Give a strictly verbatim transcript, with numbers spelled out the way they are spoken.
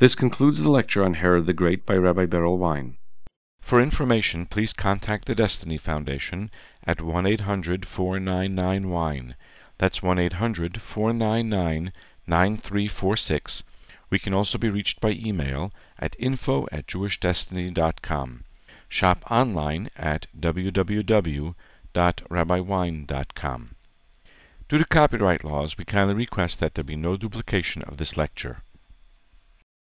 This concludes the lecture on Herod the Great by Rabbi Beryl Wein. For information, please contact the Destiny Foundation at one eight hundred, four nine nine, wine. That's one eight hundred, four nine nine, nine three four six. We can also be reached by email at info at jewish destiny dot com. Shop online at w w w dot rabbi wein dot com. Due to copyright laws, we kindly request that there be no duplication of this lecture.